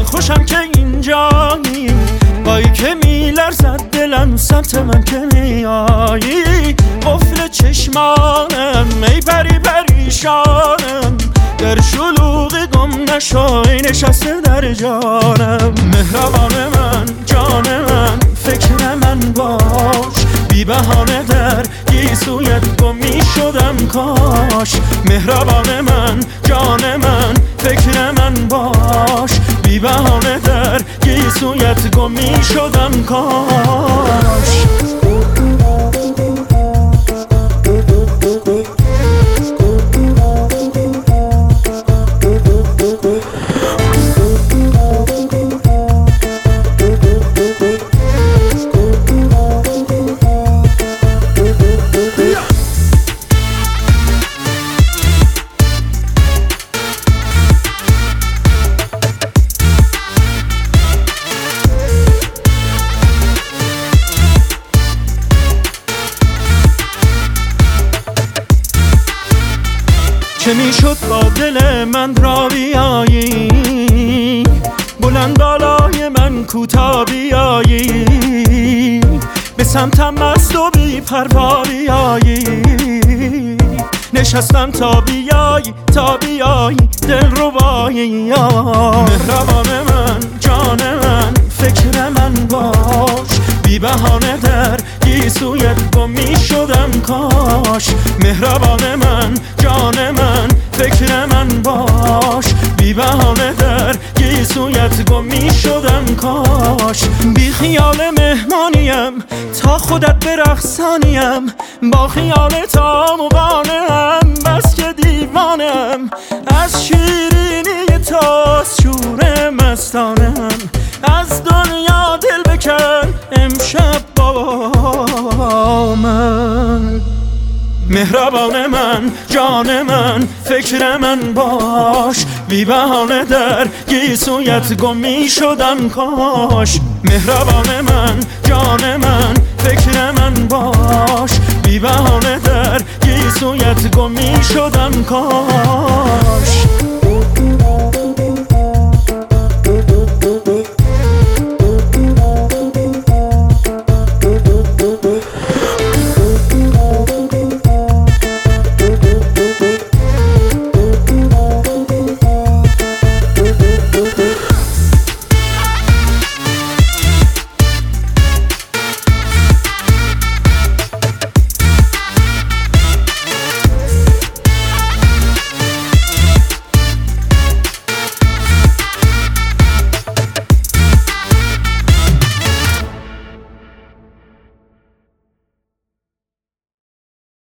خوشم که اینجایی، بایی که میلرزد دلم سمت من که میایی. قفل چشمانم ای پری پریشانم، در شلوغ گم نشای نشسته در جانم. مهربان من جان من فکر من باش، بی بهانه در گیسویت گم می شدم کاش. مهربان من جان من فکر من باش، بی بهانه در گیسویت گم می شدم کاش. چه میشد با دل من را بیایی، بلند بالای من کوتا بیایی، به سمتم مست و بی پروا بیایی. نشستم تا بیایی دل ربایی. مهربان من جان من فکر من باش، بی بهانه در گیسویت گم می شدم کاش. مهربان من جان من فکر من باش، بی بهانه در گیسویت گم می شدم کاش. بی خیال مهمانیم تا خودت برقصانیم، با خیال تا مقانم بس که دیوانم. از شیرینی تا شور مستانم، از دنیا دل بکن امشب با من. مهربان من جان من فکر من باش، بی بهانه در گیسویت گم می شدم کاش. مهربان من جان من فکر من باش، بی بهانه در گیسویت گم می شدم کاش.